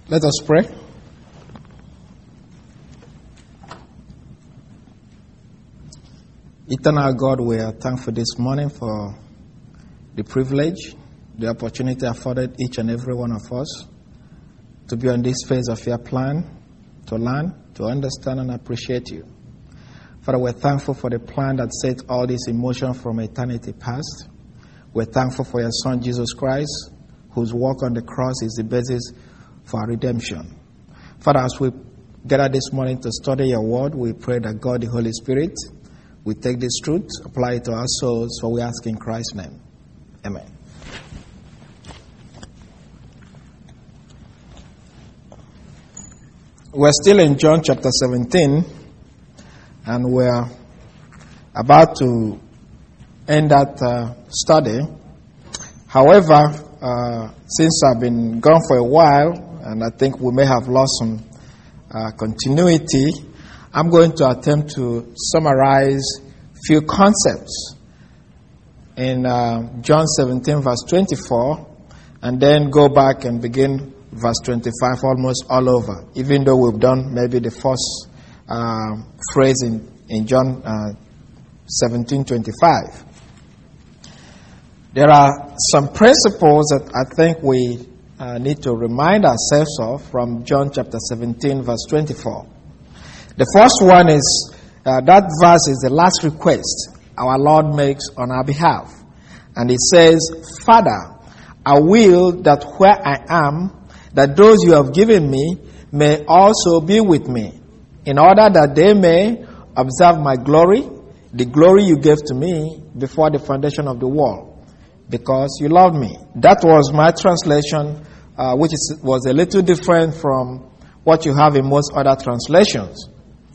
Let us pray. Eternal God, we are thankful this morning for the privilege, the opportunity afforded each and every one of us to be on this phase of your plan, to learn, to understand and appreciate you. Father, we're thankful for the plan that set all this in motion from eternity past. We're thankful for your Son, Jesus Christ, whose work on the cross is the basis for our redemption. Father, as we gather this morning to study your word, we pray that God, the Holy Spirit, will take this truth, apply it to our souls, for we ask in Christ's name. Amen. We're still in John chapter 17, and we're about to end that study. However, since I've been gone for a while, and I think we may have lost some continuity, I'm going to attempt to summarize a few concepts in John 17, verse 24, and then go back and begin verse 25 almost all over, even though we've done maybe the first phrase in John 17:25. There are some principles that I think we need to remind ourselves of from John chapter 17, verse 24. The first one is, that verse is the last request our Lord makes on our behalf. And it says, Father, I will that where I am, that those you have given me may also be with me, in order that they may observe my glory, the glory you gave to me before the foundation of the world, because you loved me. That was my translation, which was a little different from what you have in most other translations.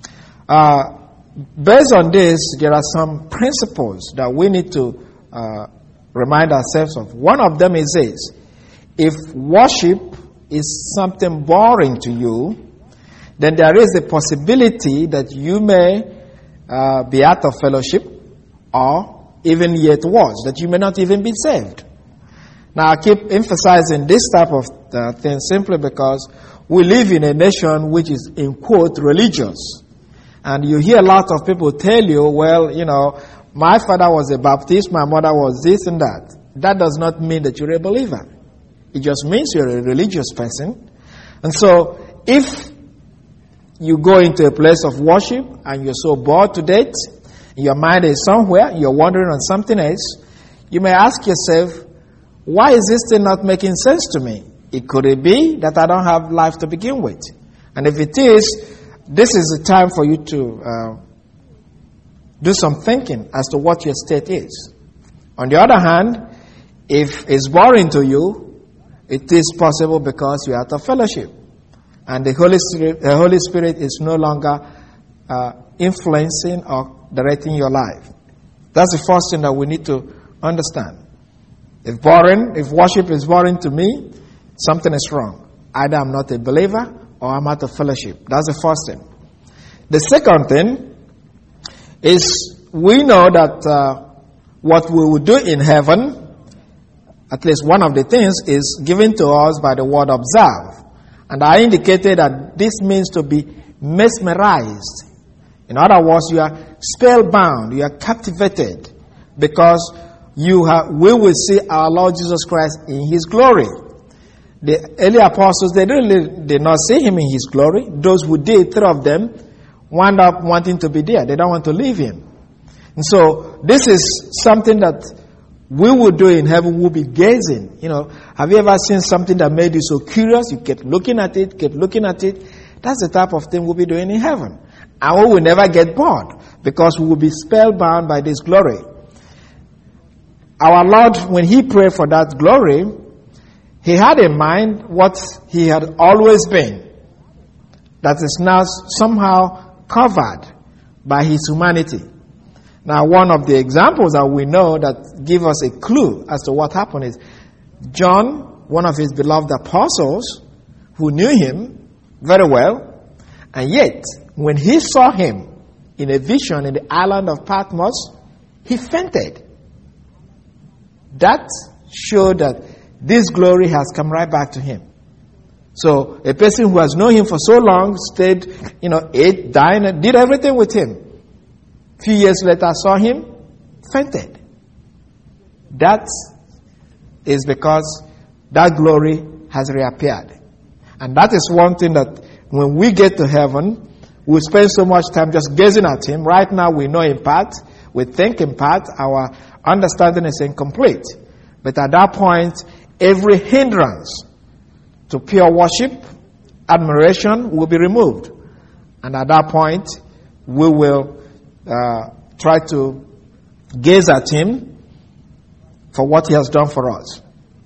Based on this, there are some principles that we need to remind ourselves of. One of them is this: if worship is something boring to you, then there is a possibility that you may be out of fellowship, or even yet worse, that you may not even be saved. Now, I keep emphasizing this type of thing simply because we live in a nation which is, in quote, religious. And you hear a lot of people tell you, well, you know, my father was a Baptist, my mother was this and that. That does not mean that you're a believer. It just means you're a religious person. And so, if you go into a place of worship and you're so bored to death, your mind is somewhere, you're wondering on something else, you may ask yourself, why is this thing not making sense to me? Could it be that I don't have life to begin with? And if it is, this is the time for you to do some thinking as to what your state is. On the other hand, if it's boring to you, it is possible because you're out of fellowship. And the Holy Spirit is no longer influencing or directing your life. That's the first thing that we need to understand. If worship is boring to me, something is wrong. Either I'm not a believer or I'm out of fellowship. That's the first thing. The second thing is, we know that what we will do in heaven, at least one of the things, is given to us by the word observe. And I indicated that this means to be mesmerized. In other words, you are spellbound, you are captivated, because we will see our Lord Jesus Christ in His glory. The early apostles, they really did not see Him in His glory. Those who did, 3 of them, wound up wanting to be there. They don't want to leave Him. And so, this is something that we will do in heaven. We'll be gazing. You know, have you ever seen something that made you so curious? You kept looking at it, That's the type of thing we'll be doing in heaven. And we will never get bored, because we will be spellbound by this glory. Our Lord, when He prayed for that glory, He had in mind what He had always been, that is now somehow covered by His humanity. Now, one of the examples that we know that give us a clue as to what happened is John, one of His beloved apostles, who knew Him very well, and yet, when he saw Him in a vision in the island of Patmos, he fainted. That showed that this glory has come right back to him. So a person who has known him for so long, stayed, ate, dined, did everything with him. Few years later, saw him, fainted. That is because that glory has reappeared. And that is one thing that when we get to heaven, we spend so much time just gazing at him. Right now we know in part, we think in part, our understanding is incomplete. But at that point, every hindrance to pure worship, admiration will be removed. And at that point, we will try to gaze at him for what he has done for us.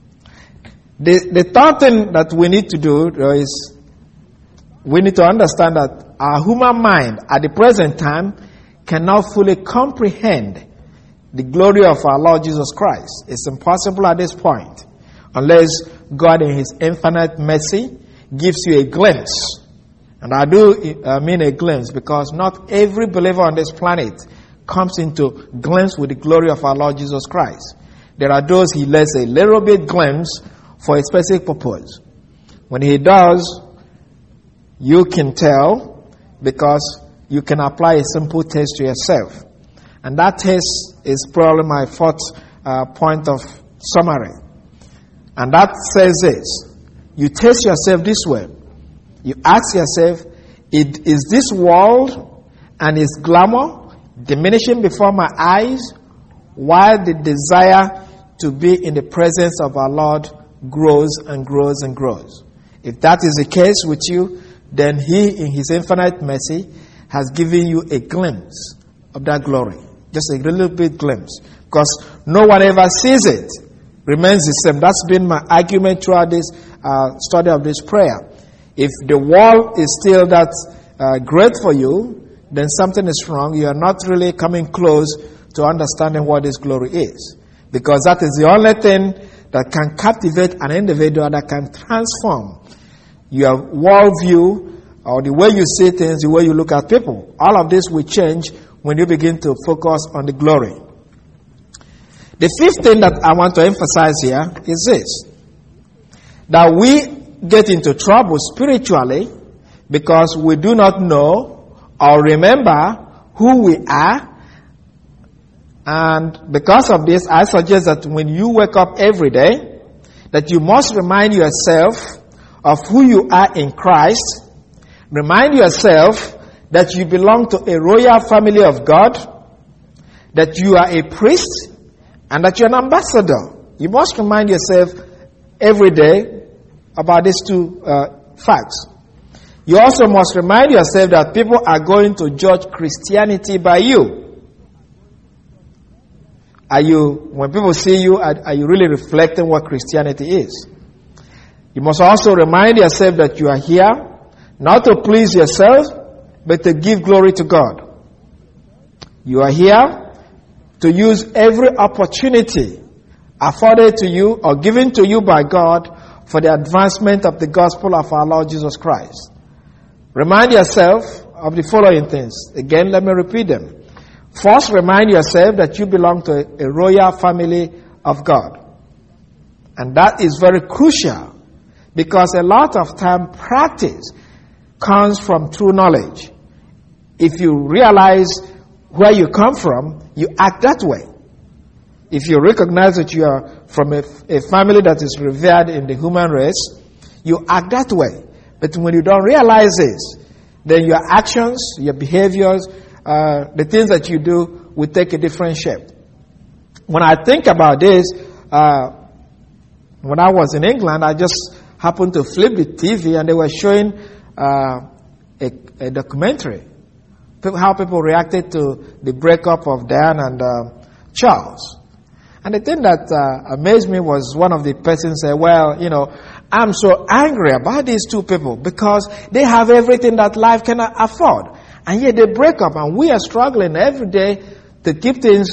The third thing that we need to do is we need to understand that our human mind at the present time cannot fully comprehend the glory of our Lord Jesus Christ. It's impossible at this point unless God in his infinite mercy gives you a glimpse. And I do mean a glimpse because not every believer on this planet comes into glimpse with the glory of our Lord Jesus Christ. There are those he lets a little bit glimpse for a specific purpose. When he does, you can tell because you can apply a simple test to yourself. And that test is probably my fourth point of summary. And that says this: you test yourself this way. You ask yourself, is this world and its glamour diminishing before my eyes while the desire to be in the presence of our Lord grows and grows and grows? If that is the case with you, then he in his infinite mercy has given you a glimpse of that glory. Just a little bit glimpse. Because no one ever sees it. Remains the same. That's been my argument throughout this study of this prayer. If the world is still that great for you, then something is wrong. You are not really coming close to understanding what this glory is. Because that is the only thing that can captivate an individual, that can transform your worldview or the way you see things, the way you look at people. All of this will change when you begin to focus on the glory. The fifth thing that I want to emphasize here is this: that we get into trouble spiritually because we do not know or remember who we are. And because of this, I suggest that when you wake up every day, that you must remind yourself of who you are in Christ. Remind yourself that you belong to a royal family of God, that you are a priest, and that you're an ambassador. You must remind yourself every day about these two facts. You also must remind yourself that people are going to judge Christianity by you. When people see you, are you really reflecting what Christianity is? You must also remind yourself that you are here not to please yourself, but to give glory to God. You are here to use every opportunity afforded to you or given to you by God for the advancement of the gospel of our Lord Jesus Christ. Remind yourself of the following things. Again, let me repeat them. First, remind yourself that you belong to a royal family of God. And that is very crucial because a lot of time practice comes from true knowledge. If you realize where you come from, you act that way. If you recognize that you are from a family that is revered in the human race, you act that way. But when you don't realize this, then your actions, your behaviors, the things that you do will take a different shape. When I think about this, when I was in England, I just happened to flip the TV and they were showing a documentary. How people reacted to the breakup of Diane and Charles. And the thing that amazed me was one of the persons said, well, I'm so angry about these two people because they have everything that life cannot afford. And yet they break up and we are struggling every day to keep things,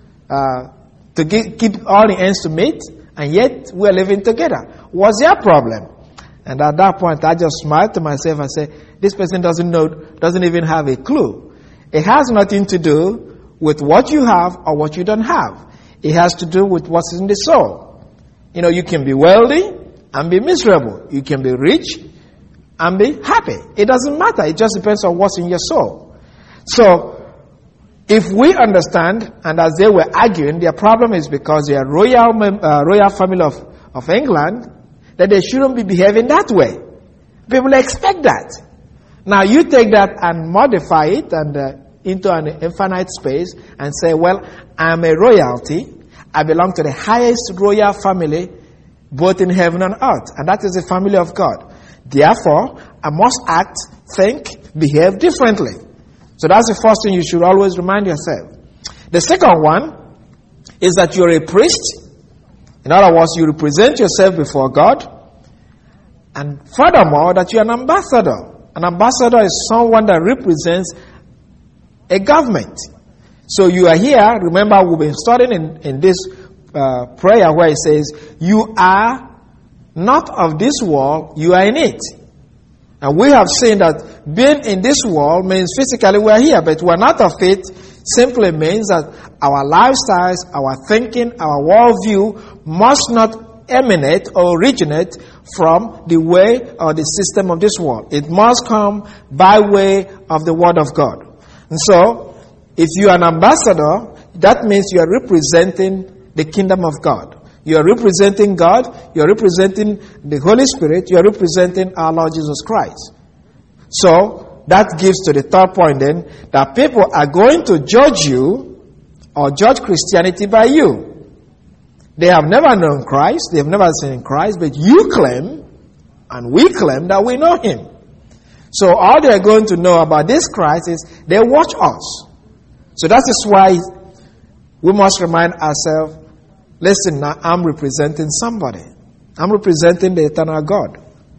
keep all the ends to meet, and yet we are living together. What's their problem? And at that point I just smiled to myself and said, this person doesn't even have a clue. It has nothing to do with what you have or what you don't have. It has to do with what's in the soul. You can be wealthy, and be miserable. You can be rich and be happy. It doesn't matter. It just depends on what's in your soul. So, if we understand, and as they were arguing, their problem is because they are royal family of England, that they shouldn't be behaving that way. People expect that. Now you take that and modify it and into an infinite space and say, well, I'm a royalty. I belong to the highest royal family, both in heaven and earth. And that is the family of God. Therefore, I must act, think, behave differently. So that's the first thing you should always remind yourself. The second one is that you're a priest. In other words, you represent yourself before God. And furthermore, that you're an ambassador. An ambassador is someone that represents a government. So you are here. Remember, we've been studying in this prayer where it says, you are not of this world, you are in it. And we have seen that being in this world means physically we are here, but we're not of it. Simply means that our lifestyles, our thinking, our worldview must not emanate or originate from the way or the system of this world. It must come by way of the Word of God. And so, if you are an ambassador, that means you are representing the kingdom of God. You are representing God, you are representing the Holy Spirit, you are representing our Lord Jesus Christ. So, that gives to the third point then, that people are going to judge you or judge Christianity by you. They have never known Christ, they have never seen Christ, but you claim, and we claim that we know Him. So all they are going to know about this Christ is they watch us. So that is why we must remind ourselves, listen, now I'm representing somebody. I'm representing the eternal God.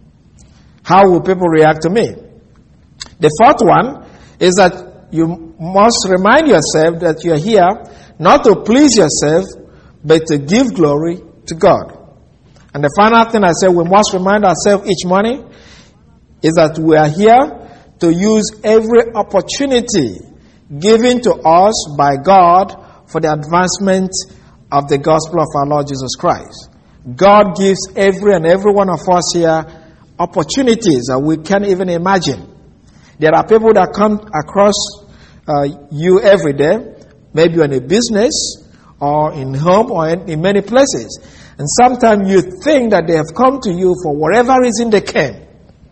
How will people react to me? The fourth one is that you must remind yourself that you are here not to please yourself, but to give glory to God. And the final thing I said we must remind ourselves each morning is that we are here to use every opportunity given to us by God for the advancement of the gospel of our Lord Jesus Christ. God gives every and every one of us here opportunities that we can't even imagine. There are people that come across you every day, maybe in a business or in home or in many places. And sometimes you think that they have come to you for whatever reason they came.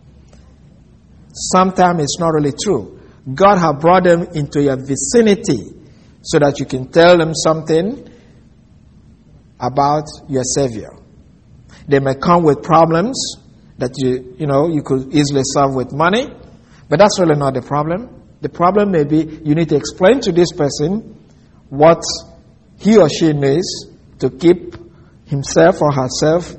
Sometimes it's not really true. God has brought them into your vicinity so that you can tell them something about your Savior. They may come with problems that you could easily solve with money, but that's really not the problem. The problem may be you need to explain to this person what he or she needs to keep himself or herself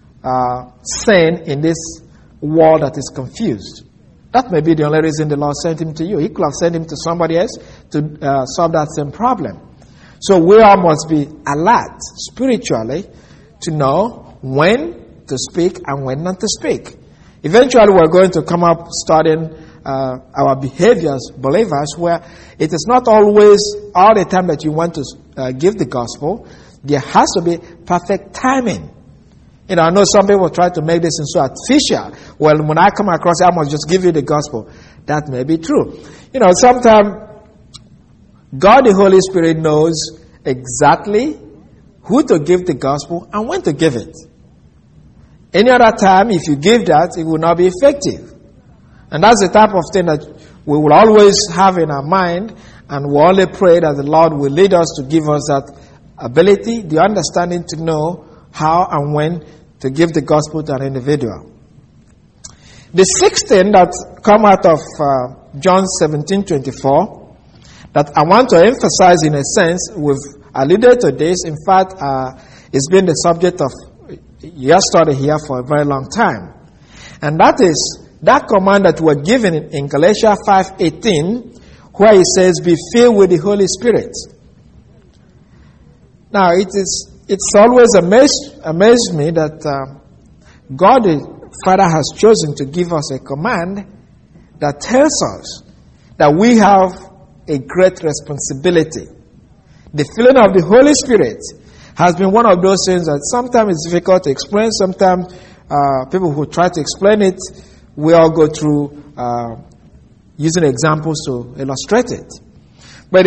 sane in this world that is confused. That may be the only reason the Lord sent him to you. He could have sent him to somebody else to solve that same problem. So we all must be alert spiritually to know when to speak and when not to speak. Eventually we're going to come up studying our behaviors, believers, where it is not always all the time that you want to give the gospel. There has to be perfect timing. I know some people try to make this so artificial. Well, when I come across it, I must just give you the gospel. That may be true. Sometimes God the Holy Spirit knows exactly who to give the gospel and when to give it. Any other time, if you give that, it will not be effective. And that's the type of thing that we will always have in our mind, and we only pray that the Lord will lead us to give us that ability, the understanding to know how and when to give the gospel to an individual. The sixth thing that come out of John 17:24 that I want to emphasize in a sense, we've alluded to this. In fact, it's been the subject of your study here for a very long time. And that is that command that we're given in Galatians 5:18, where it says, be filled with the Holy Spirit. Now, it's always amazed me that God the Father has chosen to give us a command that tells us that we have a great responsibility. The filling of the Holy Spirit has been one of those things that sometimes it's difficult to explain, sometimes people who try to explain it, we all go through using examples to illustrate it. But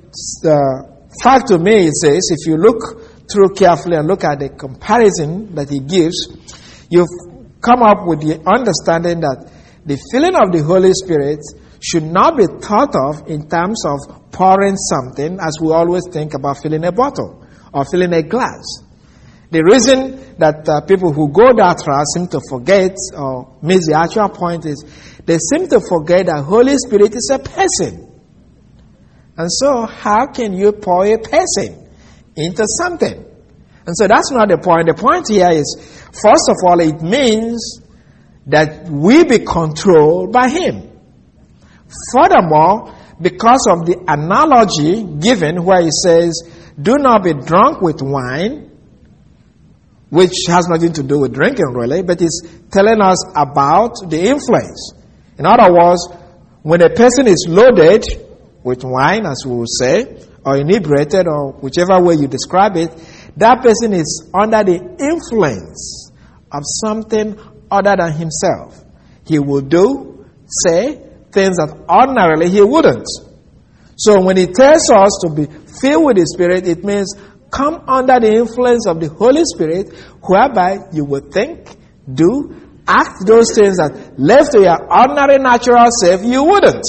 fact to me, it says, if you look through carefully and look at the comparison that he gives, you've come up with the understanding that the filling of the Holy Spirit should not be thought of in terms of pouring something, as we always think about filling a bottle or filling a glass. The reason that people who go that route seem to forget or miss the actual point is they seem to forget that Holy Spirit is a person. And so how can you pour a person into something? And so that's not the point. The point here is, first of all, it means that we be controlled by Him. Furthermore, because of the analogy given where he says, do not be drunk with wine, which has nothing to do with drinking really, but it's telling us about the influence. In other words, when a person is loaded with wine, as we will say, or inebriated, or whichever way you describe it, that person is under the influence of something other than himself. He will do, say, things that ordinarily he wouldn't. So when he tells us to be filled with the Spirit, it means come under the influence of the Holy Spirit, whereby you will think, do, act those things that left to your ordinary natural self, you wouldn't.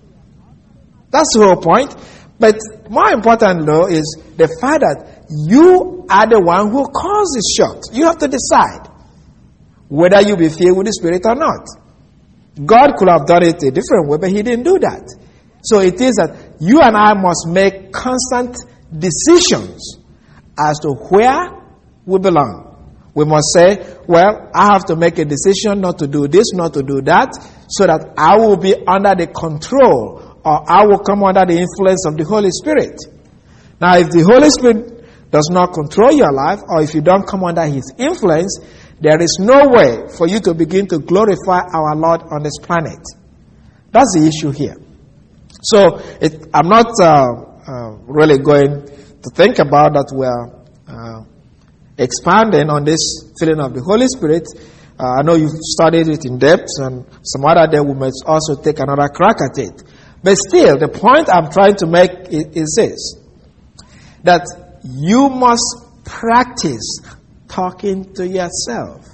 That's the whole point. But more important, though, is the fact that you are the one who calls the shot. You have to decide whether you be filled with the Spirit or not. God could have done it a different way, but He didn't do that. So it is that you and I must make constant decisions as to where we belong. We must say, well, I have to make a decision not to do this, not to do that, so that I will be under the control, or I will come under the influence of the Holy Spirit. Now, if the Holy Spirit does not control your life, or if you don't come under His influence, there is no way for you to begin to glorify our Lord on this planet. That's the issue here. So, I'm not really going to think about that we're expanding on this filling of the Holy Spirit. I know you've studied it in depth, and some other day we might also take another crack at it. But still, the point I'm trying to make is this, that you must practice talking to yourself.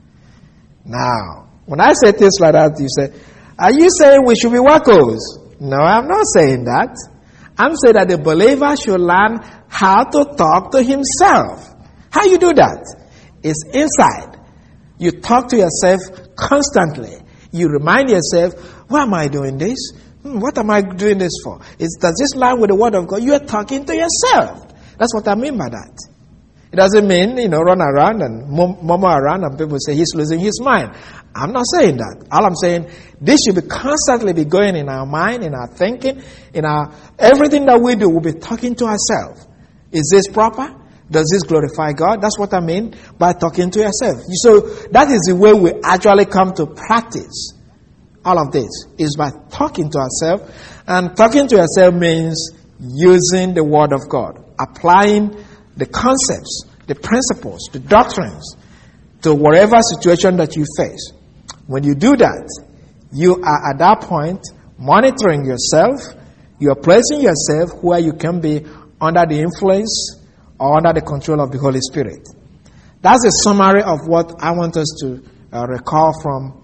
Now, when I say things like that, you say, are you saying we should be wackos? No, I'm not saying that. I'm saying that the believer should learn how to talk to himself. How you do that? It's inside. You talk to yourself constantly. You remind yourself, why am I doing this? What am I doing this for? Does this line with the Word of God? You are talking to yourself. That's what I mean by that. It doesn't mean, run around and murmur around and people say he's losing his mind. I'm not saying that. All I'm saying, this should be constantly be going in our mind, in our thinking, everything that we do, we'll be talking to ourselves. Is this proper? Does this glorify God? That's what I mean by talking to yourself. So that is the way we actually come to practice all of this, is by talking to ourselves. And talking to yourself means using the Word of God, applying the concepts, the principles, the doctrines to whatever situation that you face. When you do that, you are at that point monitoring yourself. You are placing yourself where you can be under the influence or under the control of the Holy Spirit. That's a summary of what I want us to recall from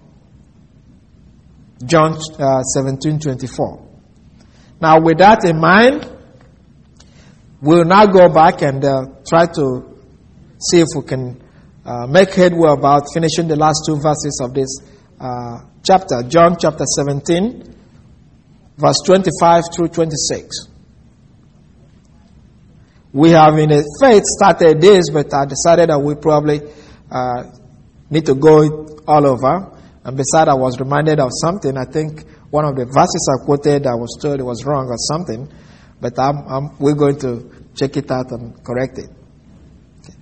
John 17:24. Now, with that in mind, we'll now go back and try to see if we can make headway about finishing the last two verses of this chapter. John chapter 17, verse 25 through 26. We have in faith started this, but I decided that we probably need to go all over. And besides, I was reminded of something. I think one of the verses I quoted, I was told it was wrong or something. But we're going to check it out and correct it. Okay.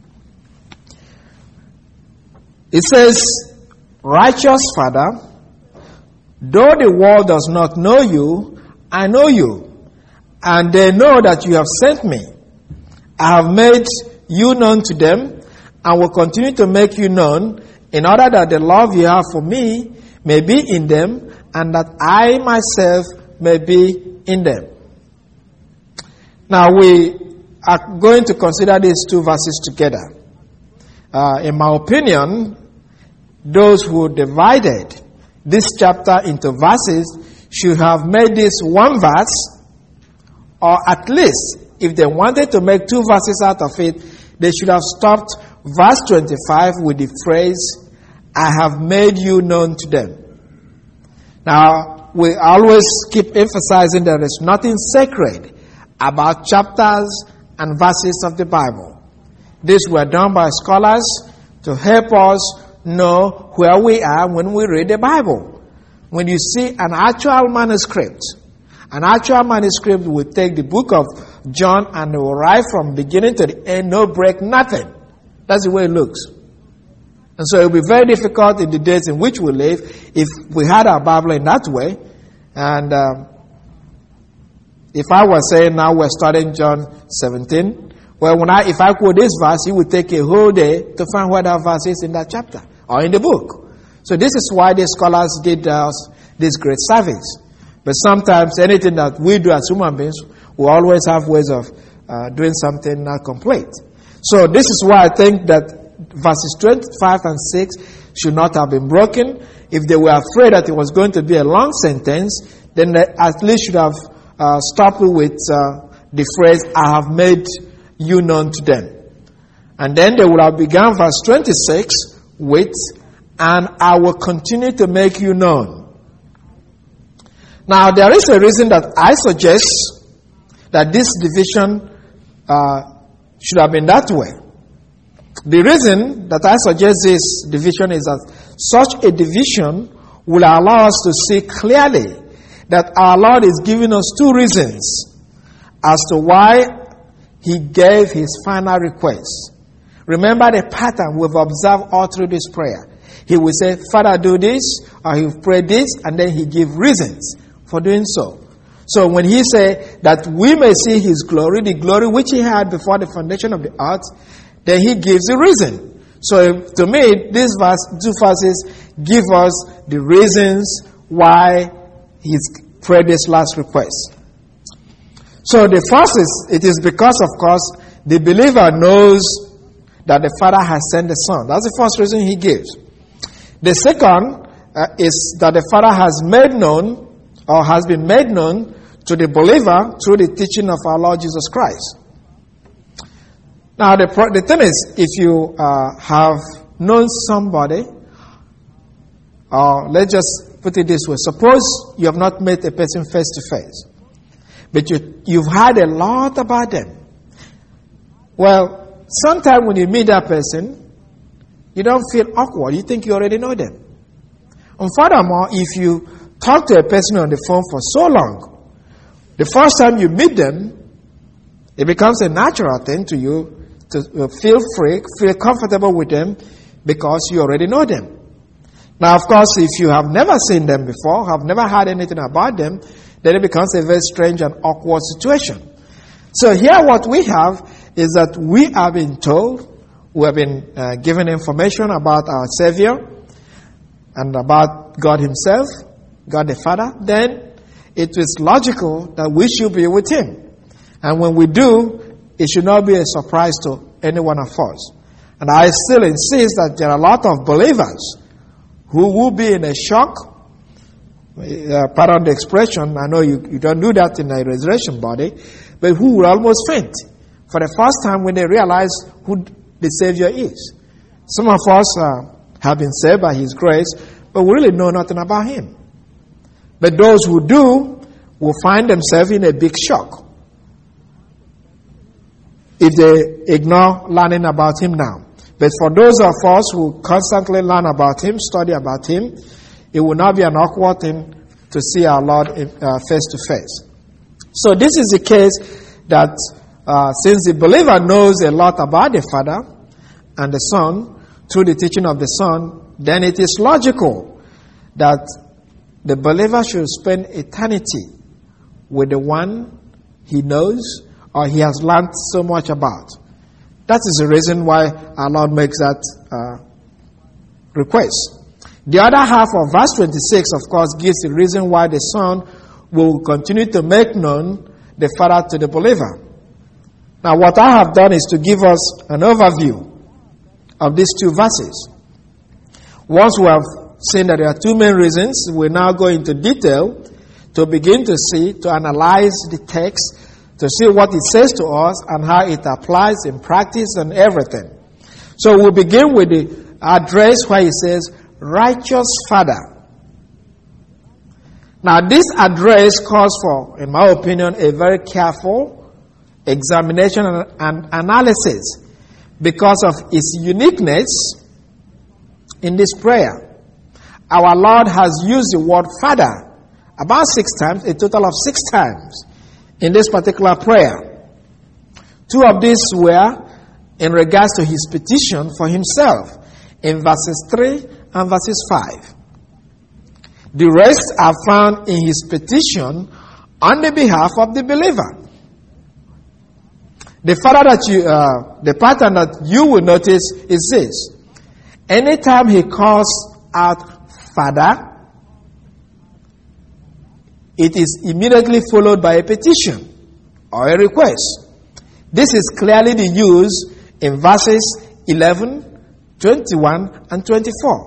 It says, righteous Father, though the world does not know you, I know you, and they know that you have sent me. I have made you known to them, and will continue to make you known in order that the love you have for me may be in them, and that I myself may be in them. Now we are going to consider these two verses together. In my opinion, those who divided this chapter into verses should have made this one verse, or at least, if they wanted to make two verses out of it, they should have stopped verse 25 with the phrase, I have made you known to them. Now, we always keep emphasizing there is nothing sacred about chapters and verses of the Bible. These were done by scholars to help us know where we are when we read the Bible. When you see an actual manuscript will take the book of John and it will write from beginning to the end, no break, nothing. That's the way it looks. And so it will be very difficult in the days in which we live if we had our Bible in that way. And if I was saying now we're studying John 17, well, if I quote this verse, it would take a whole day to find where that verse is in that chapter or in the book. So this is why the scholars did us this great service. But sometimes anything that we do as human beings, we always have ways of doing something not complete. So this is why I think that verses 25 and 6 should not have been broken. If they were afraid that it was going to be a long sentence, then they at least should have stopped with the phrase, I have made you known to them. And then they would have begun verse 26 with, and I will continue to make you known. Now, there is a reason that I suggest that this division should have been that way. The reason that I suggest this division is that such a division will allow us to see clearly that our Lord is giving us two reasons as to why He gave His final request. Remember the pattern we've observed all through this prayer. He will say, Father, do this, or He will pray this, and then He gives reasons for doing so. So when He said that we may see His glory, the glory which He had before the foundation of the earth, then He gives a reason. So to me, these two verses give us the reasons why He's prayed this last request. So the first is, it is because, of course, the believer knows that the Father has sent the Son. That's the first reason He gives. The second is that the Father has made known, or has been made known to the believer through the teaching of our Lord Jesus Christ. Now, the thing is, if you have known somebody, or let's just put it this way, suppose you have not met a person face to face, but you've heard a lot about them. Well, sometimes when you meet that person, you don't feel awkward. You think you already know them. And furthermore, if you talk to a person on the phone for so long, the first time you meet them, it becomes a natural thing to you to feel free, feel comfortable with them because you already know them. Now, of course, if you have never seen them before, have never heard anything about them, then it becomes a very strange and awkward situation. So here what we have is that we have been told, we have been given information about our Savior and about God Himself, God the Father. Then it is logical that we should be with Him. And when we do, it should not be a surprise to any one of us. And I still insist that there are a lot of believers who will be in a shock. Pardon the expression, I know you don't do that in a resurrection body, but who will almost faint for the first time when they realize who the Savior is. Some of us have been saved by His grace, but we really know nothing about Him. But those who do will find themselves in a big shock if they ignore learning about Him now. But for those of us who constantly learn about Him, study about Him, it will not be an awkward thing to see our Lord face to face. So this is the case that since the believer knows a lot about the Father and the Son through the teaching of the Son, then it is logical that the believer should spend eternity with the one he knows or he has learned so much about. That is the reason why our Lord makes that request. The other half of verse 26, of course, gives the reason why the Son will continue to make known the Father to the believer. Now, what I have done is to give us an overview of these two verses. Once we have seen that there are two main reasons, we now go into detail to begin to see, to analyze the text, to see what it says to us and how it applies in practice and everything. So we'll begin with the address where it says, Righteous Father. Now this address calls for, in my opinion, a very careful examination and analysis because of its uniqueness in this prayer. Our Lord has used the word Father about 6 times, a total of 6 times in this particular prayer. 2 of these were in regards to his petition for himself in verses 3 and verses 5. The rest are found in his petition on the behalf of the believer. The pattern that you will notice is this. Anytime he calls out Father, it is immediately followed by a petition or a request. This is clearly the use in verses 11, 21, and 24.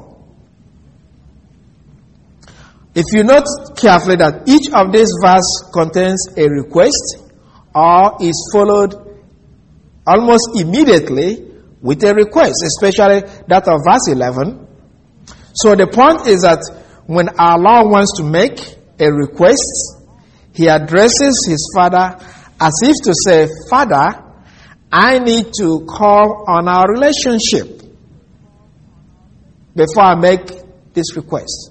If you note carefully that each of these verses contains a request or is followed almost immediately with a request, especially that of verse 11. So the point is that when our Lord wants to make a request, he addresses his Father as if to say, Father, I need to call on our relationship before I make this request.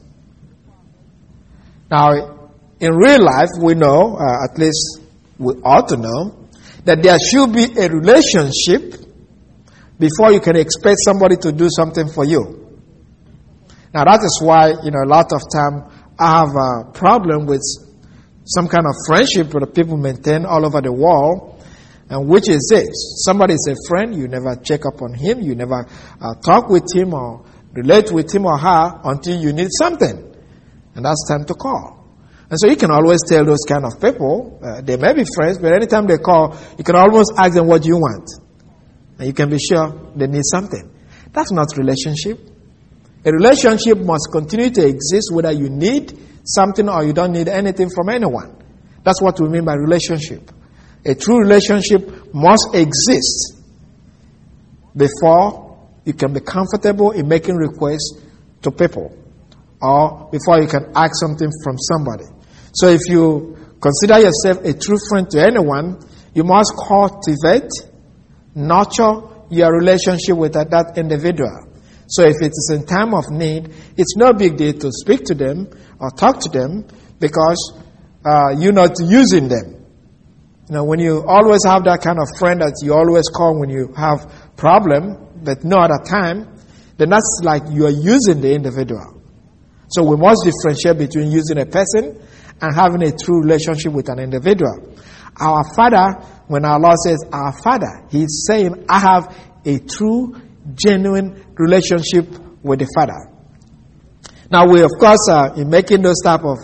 Now, in real life, we know, at least we ought to know, that there should be a relationship before you can expect somebody to do something for you. Now, that is why, a lot of time I have a problem with some kind of friendship that people maintain all over the world, and which is this. Somebody is a friend, you never check up on him, you never talk with him or relate with him or her until you need something. And that's time to call. And so you can always tell those kind of people, they may be friends, but anytime they call, you can almost ask them what you want. And you can be sure they need something. That's not relationship. A relationship must continue to exist whether you need something or you don't need anything from anyone. That's what we mean by relationship. A true relationship must exist before you can be comfortable in making requests to people or before you can ask something from somebody. So if you consider yourself a true friend to anyone, you must cultivate, nurture your relationship with that individual. So if it is in time of need, it's no big deal to speak to them or talk to them because you're not using them. When you always have that kind of friend that you always call when you have problem, but no other time, then that's like you are using the individual. So we must differentiate between using a person and having a true relationship with an individual. Our Father, when our Lord says our Father, He's saying, I have a true, genuine relationship with the Father. Now we, of course, in making those type of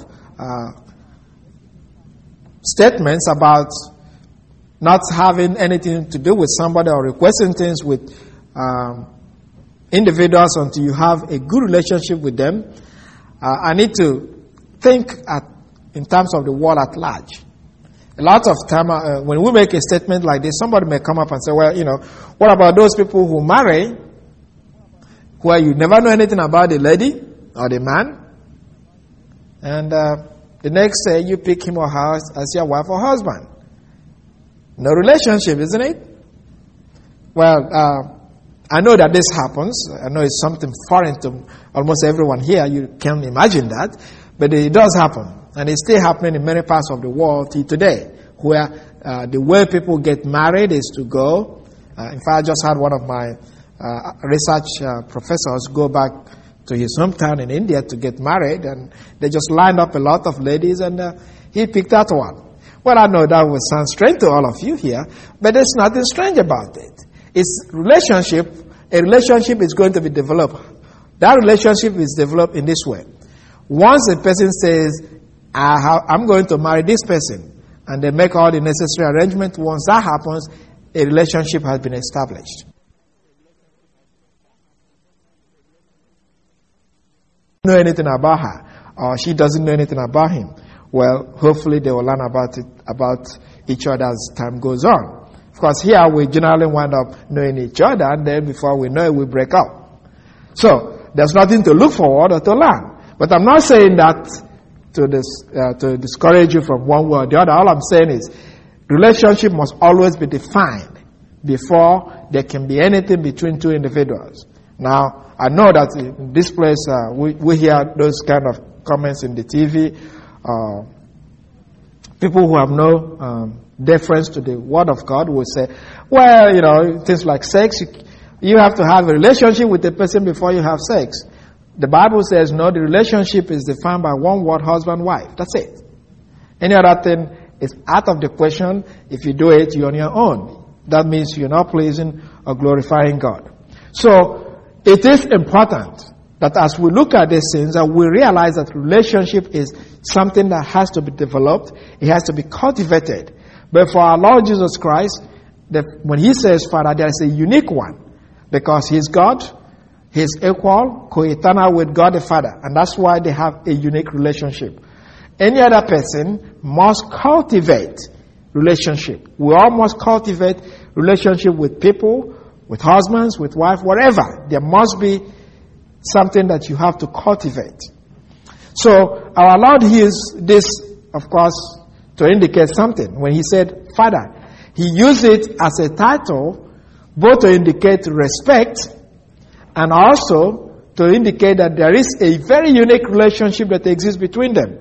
statements about not having anything to do with somebody or requesting things with individuals until you have a good relationship with them, I need to think in terms of the world at large. A lot of time, when we make a statement like this, somebody may come up and say, well, what about those people who marry, where you never know anything about the lady or the man, and the next day you pick him or her as your wife or husband? No relationship, isn't it? Well, I know that this happens. I know it's something foreign to almost everyone here. You can't imagine that. But it does happen. And it's still happening in many parts of the world till today, where the way people get married is to go. In fact, I just had one of my research professors go back to his hometown in India to get married. And they just lined up a lot of ladies and he picked out one. Well, I know that would sound strange to all of you here, but there's nothing strange about it. It's relationship. A relationship is going to be developed That relationship is developed in this way. Once a person says, I'm going to marry this person, and they make all the necessary arrangements, once that happens, a relationship has been established. Know anything about her, or she doesn't know anything about him. Well, hopefully they will learn about each other as time goes on. Of course, here we generally wind up knowing each other, and then before we know it, we break up. So there's nothing to look forward or to learn. But I'm not saying that to discourage you from one way or the other. All I'm saying is relationship must always be defined before there can be anything between two individuals. Now, I know that in this place we hear those kind of comments in the TV. People who have no deference to the Word of God will say, well, things like sex, you have to have a relationship with the person before you have sex. The Bible says, no, the relationship is defined by one word, husband-wife. That's it. Any other thing is out of the question. If you do it, you're on your own. That means you're not pleasing or glorifying God. So, it is important that as we look at these things, that we realize that relationship is something that has to be developed. It has to be cultivated. But for our Lord Jesus Christ, when He says Father, there is a unique one. Because He's God, He's equal, co-eternal with God the Father. And that's why they have a unique relationship. Any other person must cultivate relationship. We all must cultivate relationship with people, with husbands, with wife, whatever. There must be something that you have to cultivate. So our Lord used this, of course, to indicate something. When He said Father, He used it as a title both to indicate respect and also to indicate that there is a very unique relationship that exists between them.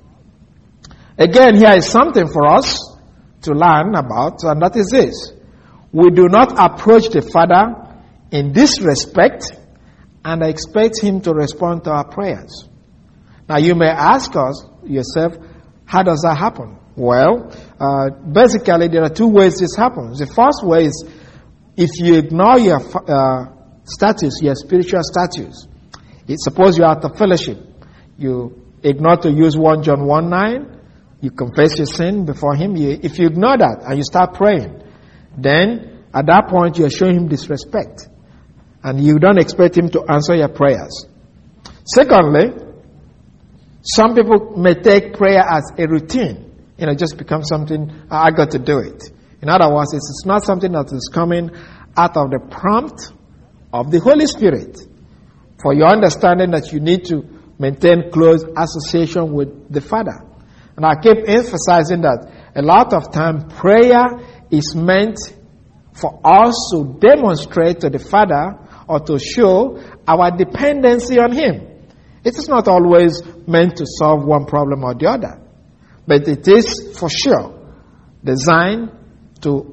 Again, here is something for us to learn about, and that is this. We do not approach the Father in disrespect and expect Him to respond to our prayers. Now you may ask yourself, how does that happen? Well, basically there are two ways this happens. The first way is if you ignore your status, your spiritual status. Suppose you are out of fellowship. You ignore to use 1 John 1:9. You confess your sin before Him. If you ignore that and you start praying, then at that point you are showing Him disrespect. And you don't expect Him to answer your prayers. Secondly, some people may take prayer as a routine. Just become something, I got to do it. In other words, it's not something that is coming out of the prompt of the Holy Spirit. For your understanding that you need to maintain close association with the Father. And I keep emphasizing that a lot of time prayer is meant for us to demonstrate to the Father or to show our dependency on Him. It is not always meant to solve one problem or the other. But it is for sure designed to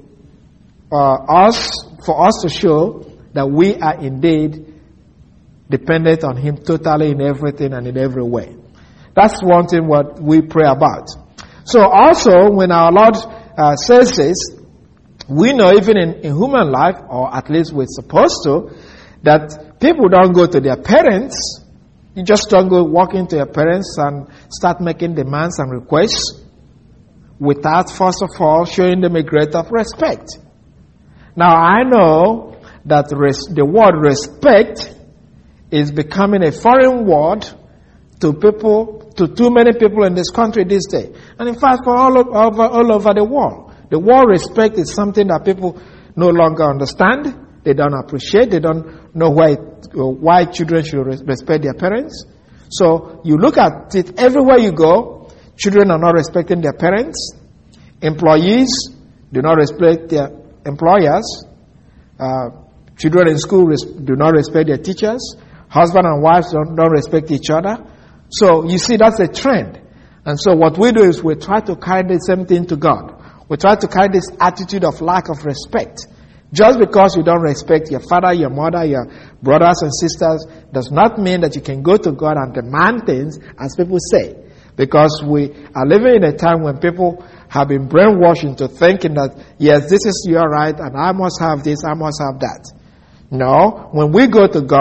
for us to show that we are indeed dependent on Him totally in everything and in every way. That's one thing what we pray about. So also when our Lord says this, we know even in human life, or at least we're supposed to, that people don't go to their parents. You just don't go walk into your parents and start making demands and requests without first of all showing them a great of respect. Now I know that the word respect is becoming a foreign word to too many people in this country this day. And in fact for all over the world. The word respect is something that people no longer understand. They don't appreciate. They don't know why children should respect their parents. So you look at it everywhere you go. Children are not respecting their parents. Employees do not respect their employers. Children in school do not respect their teachers. Husband and wives don't respect each other. So you see that's a trend. And so what we do is we try to carry the same thing to God. We try to carry this attitude of lack of respect. Just because you don't respect your father, your mother, your brothers and sisters does not mean that you can go to God and demand things as people say. Because we are living in a time when people have been brainwashed into thinking that, yes, this is your right and I must have this, I must have that. No, when we go to God,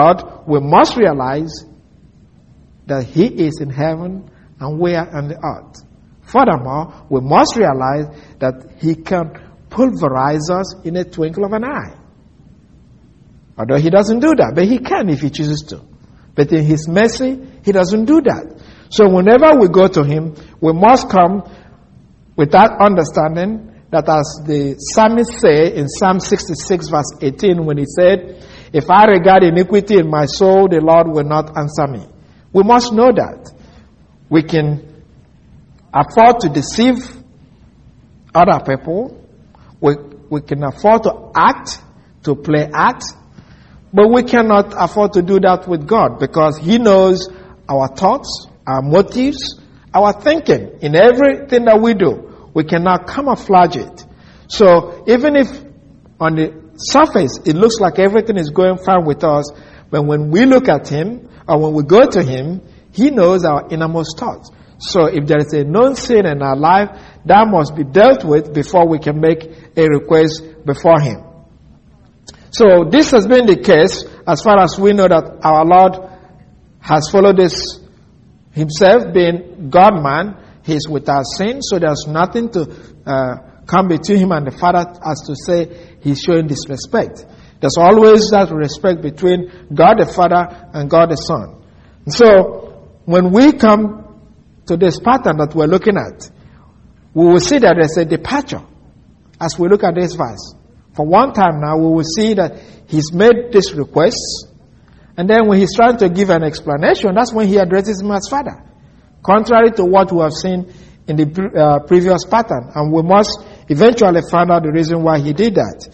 we must realize that He is in heaven and we are on the earth. Furthermore, we must realize that He can pulverize us in a twinkle of an eye. Although He doesn't do that, but He can if He chooses to. But in His mercy, He doesn't do that. So whenever we go to Him, we must come with that understanding that, as the psalmist said in Psalm 66 verse 18, when he said, "If I regard iniquity in my soul, the Lord will not answer me." We must know that. We can afford to deceive other people. We can afford to act, to play act. But we cannot afford to do that with God, because He knows our thoughts, our motives, our thinking in everything that we do. We cannot camouflage it. So even if on the surface it looks like everything is going fine with us, but when we look at Him or when we go to Him, He knows our innermost thoughts. So if there is a known sin in our life, that must be dealt with before we can make a request before Him. So this has been the case as far as we know that our Lord has followed this Himself, being God-man. He is without sin, so there's nothing to come between Him and the Father as to say He's showing disrespect. There's always that respect between God the Father and God the Son. And so when we come to this pattern that we're looking at, we will see that there's a departure as we look at this verse. For one time now, we will see that He's made this request, and then when He's trying to give an explanation, that's when He addresses Him as Father, contrary to what we have seen in the previous pattern. And we must eventually find out the reason why He did that.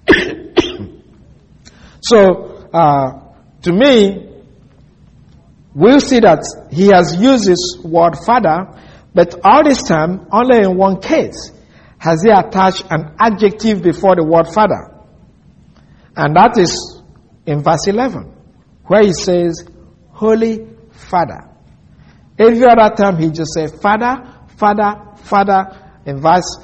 So, to me, we'll see that He has used this word Father, but all this time, only in one case has He attached an adjective before the word Father. And that is in verse 11, where He says, Holy Father. Every other time He just says Father, Father, Father. In verse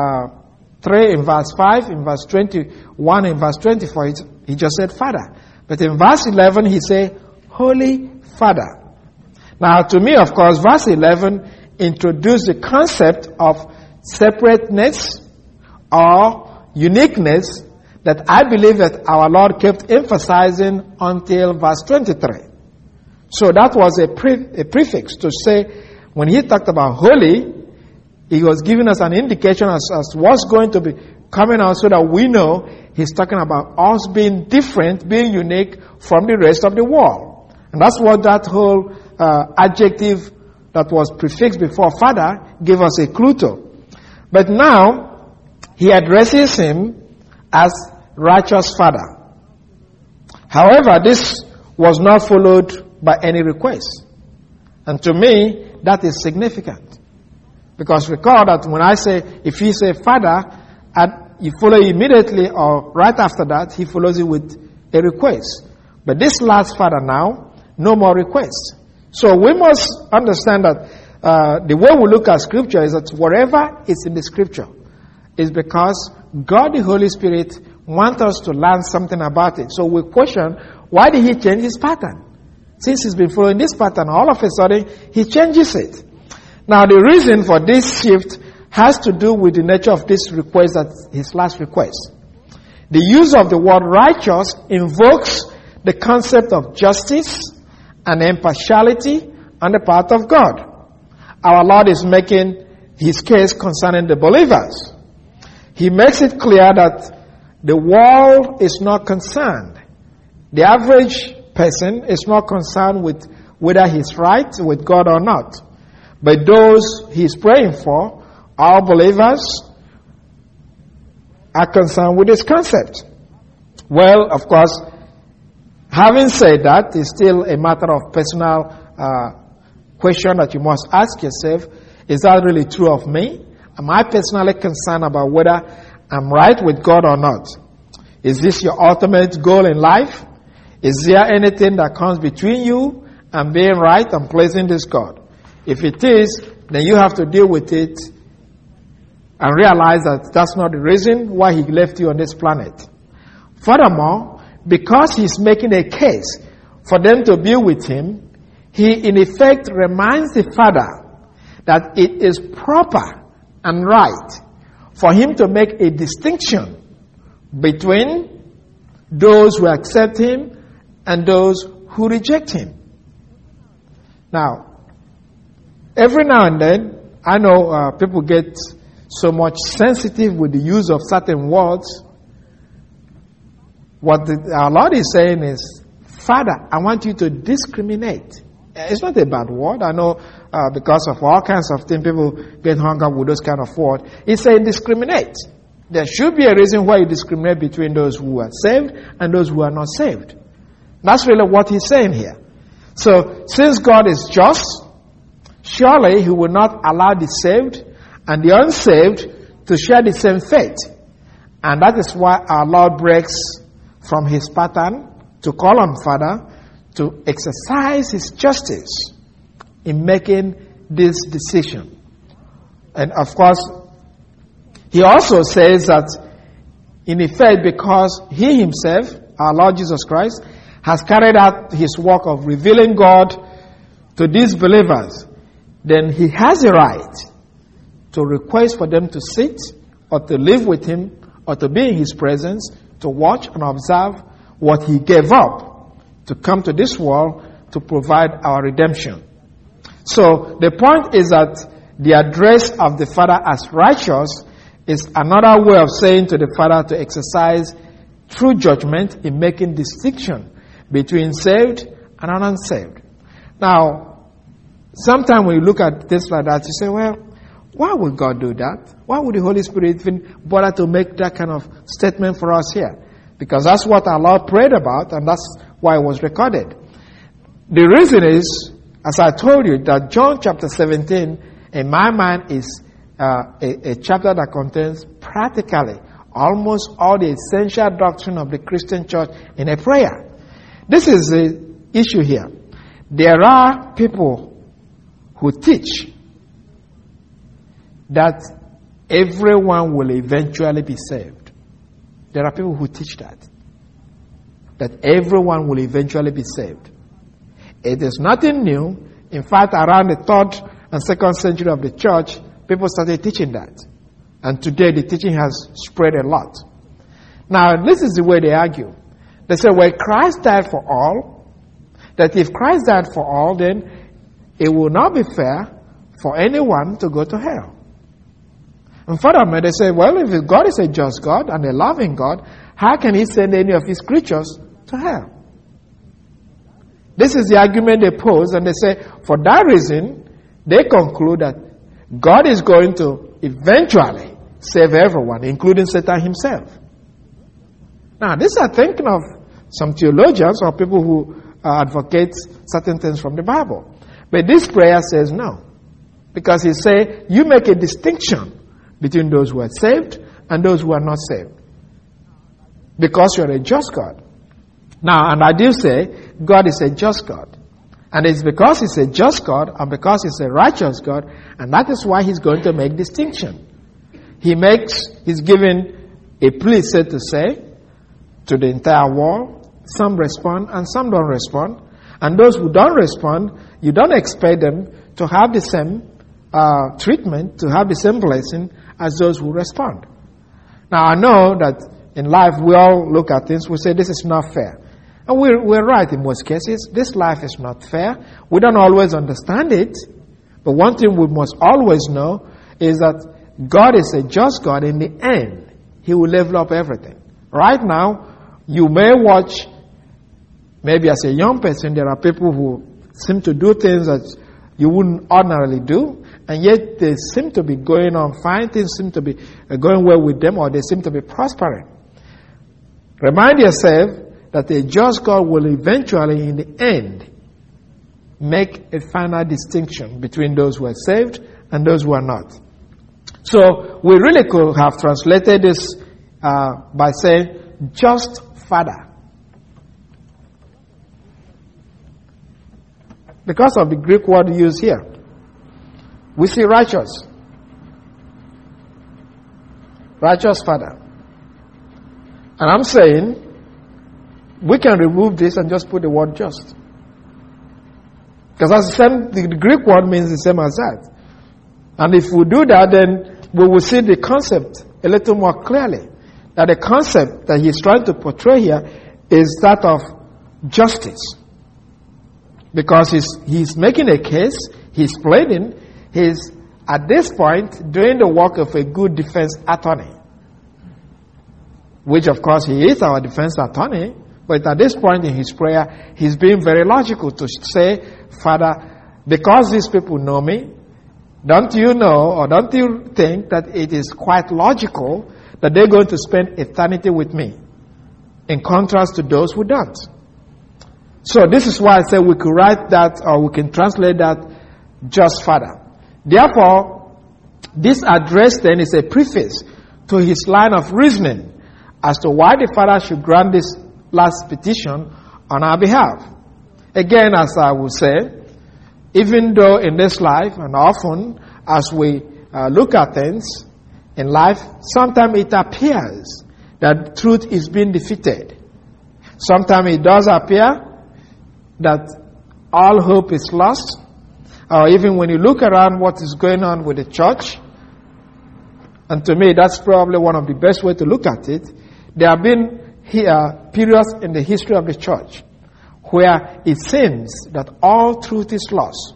3, in verse 5, in verse 21, in verse 24, He just said Father. But in verse 11 He said Holy Father. Now to me, of course, verse 11 introduced the concept of separateness or uniqueness that I believe that our Lord kept emphasizing until verse 23. So that was a prefix to say, when He talked about holy, He was giving us an indication as what's going to be coming out, so that we know He's talking about us being different, being unique from the rest of the world. And that's what that whole adjective that was prefixed before Father gave us a clue to. But now, He addresses Him as righteous Father. However, this was not followed by any request. And to me, that is significant. Because recall that when I say, if He say Father, and you follow immediately or right after that, He follows it with a request. But this last Father now, no more requests. So we must understand that the way we look at Scripture is that whatever is in the Scripture is because God the Holy Spirit wants us to learn something about it. So we question, why did He change His pattern? Since He's been following this pattern, all of a sudden He changes it. Now the reason for this shift has to do with the nature of this request, that His last request. The use of the word righteous invokes the concept of justice and impartiality on the part of God. Our Lord is making His case concerning the believers. He makes it clear that the world is not concerned. The average person is not concerned with whether he's right with God or not. But those He's praying for, all believers, are concerned with this concept. Well, of course, having said that, it's still a matter of personal question that you must ask yourself. Is that really true of me? Am I personally concerned about whether I'm right with God or not? Is this your ultimate goal in life? Is there anything that comes between you and being right and pleasing this God? If it is, then you have to deal with it and realize that that's not the reason why He left you on this planet. Furthermore, because He's making a case for them to be with him, he in effect reminds the Father that it is proper and right for him to make a distinction between those who accept him and those who reject him. Now, every now and then, I know people get so much sensitive with the use of certain words. What our Lord is saying is, Father, I want you to discriminate. It's not a bad word. I know because of all kinds of things, people get hung up with those kind of words. He's saying discriminate. There should be a reason why you discriminate between those who are saved and those who are not saved. That's really what he's saying here. So, since God is just, surely he will not allow the saved and the unsaved to share the same fate. And that is why our Lord breaks from his pattern to call on Father to exercise his justice in making this decision. And of course, he also says that in effect, because he himself, our Lord Jesus Christ, has carried out his work of revealing God to these believers, then he has a right to request for them to sit or to live with him or to be in his presence, to watch and observe what he gave up to come to this world to provide our redemption. So the point is that the address of the Father as righteous is another way of saying to the Father to exercise true judgment in making distinction between saved and unsaved. Now, sometimes when you look at this like that, you say, well, why would God do that? Why would the Holy Spirit even bother to make that kind of statement for us here? Because that's what our Lord prayed about, and that's why it was recorded. The reason is, as I told you, that John chapter 17, in my mind, is a chapter that contains practically almost all the essential doctrine of the Christian church in a prayer. This is the issue here. There are people who teach that everyone will eventually be saved. There are people who teach that everyone will eventually be saved. It is nothing new. In fact, around the 3rd and 2nd century of the church, people started teaching that. And today the teaching has spread a lot. Now, this is the way they argue. They say, well, Christ died for all, that if Christ died for all, then it will not be fair for anyone to go to hell. And furthermore, they say, well, if God is a just God and a loving God, how can he send any of his creatures to hell? This is the argument they pose, and they say, for that reason, they conclude that God is going to eventually save everyone, including Satan himself. Now, these are thinking of some theologians or people who advocate certain things from the Bible. But this prayer says no. Because he says, you make a distinction between those who are saved and those who are not saved. Because you're a just God. Now, and I do say, God is a just God. And it's because he's a just God and because he's a righteous God, and that is why he's going to make distinction. He's giving a plea, so to say, to the entire world. Some respond and some don't respond. And those who don't respond, you don't expect them to have the same treatment, to have the same blessing as those who respond. Now, I know that in life we all look at things, we say this is not fair. And we're right in most cases. This life is not fair. We don't always understand it. But one thing we must always know is that God is a just God. In the end, he will level up everything. Right now, you may watch, maybe as a young person, there are people who seem to do things that you wouldn't ordinarily do, and yet they seem to be going on fine, things seem to be going well with them, or they seem to be prospering. Remind yourself that a just God will eventually, in the end, make a final distinction between those who are saved and those who are not. So, we really could have translated this by saying, just Father. Because of the Greek word used here, we see righteous. Righteous Father. And I'm saying, We can remove this and just put the word just. Because the Greek word means the same as that. And if we do that, then we will see the concept a little more clearly. That the concept that he's trying to portray here is that of justice. Because he's making a case, he's pleading, he's at this point doing the work of a good defense attorney. Which of course he is our defense attorney, but at this point in his prayer, he's being very logical to say, Father, because these people know me, don't you know, or don't you think that it is quite logical that they're going to spend eternity with me, in contrast to those who don't? So this is why I say we could write that, or we can translate that, just Father. Therefore, this address then is a preface to his line of reasoning as to why the Father should grant this last petition on our behalf. Again, as I will say, even though in this life, and often as we look at things in life, sometimes it appears that truth is being defeated. Sometimes it does appear that all hope is lost. Or even when you look around what is going on with the church, and to me that's probably one of the best ways to look at it, there have been periods in the history of the church where it seems that all truth is lost.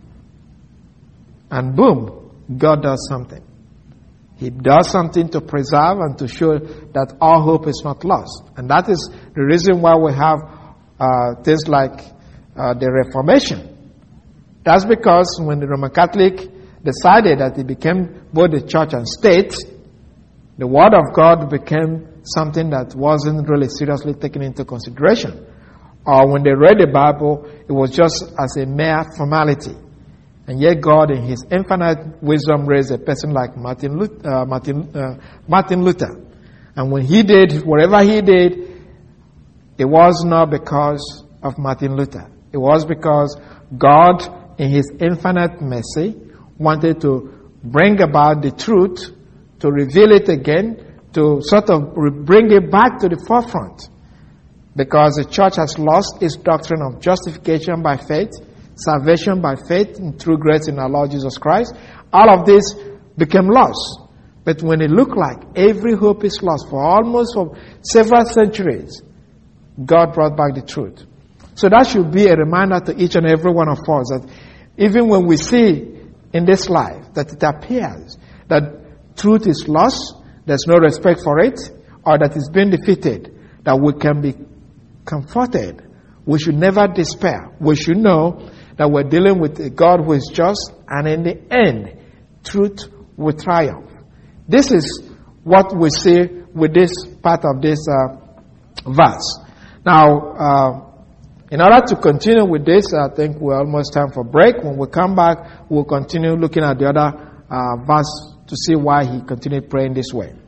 And boom, God does something. He does something to preserve and to show that all hope is not lost. And that is the reason why we have things like the Reformation. That's because when the Roman Catholic decided that it became both the church and state, the Word of God became something that wasn't really seriously taken into consideration. Or when they read the Bible, it was just as a mere formality. And yet God, in His infinite wisdom, raised a person like Martin Luther. And when he did whatever he did, it was not because of Martin Luther. It was because God, in His infinite mercy, wanted to bring about the truth, to reveal it again, to sort of bring it back to the forefront. Because the church has lost its doctrine of justification by faith, salvation by faith and through grace in our Lord Jesus Christ. All of this became lost. But when it looked like every hope is lost for several centuries, God brought back the truth. So that should be a reminder to each and every one of us that even when we see in this life that it appears that truth is lost, there's no respect for it, or that it's been defeated, that we can be comforted. We should never despair. We should know that we're dealing with a God who is just, and in the end, truth will triumph. This is what we see with this part of this verse. Now, in order to continue with this, I think we're almost time for break. When we come back, we'll continue looking at the other verse to see why he continued praying this way.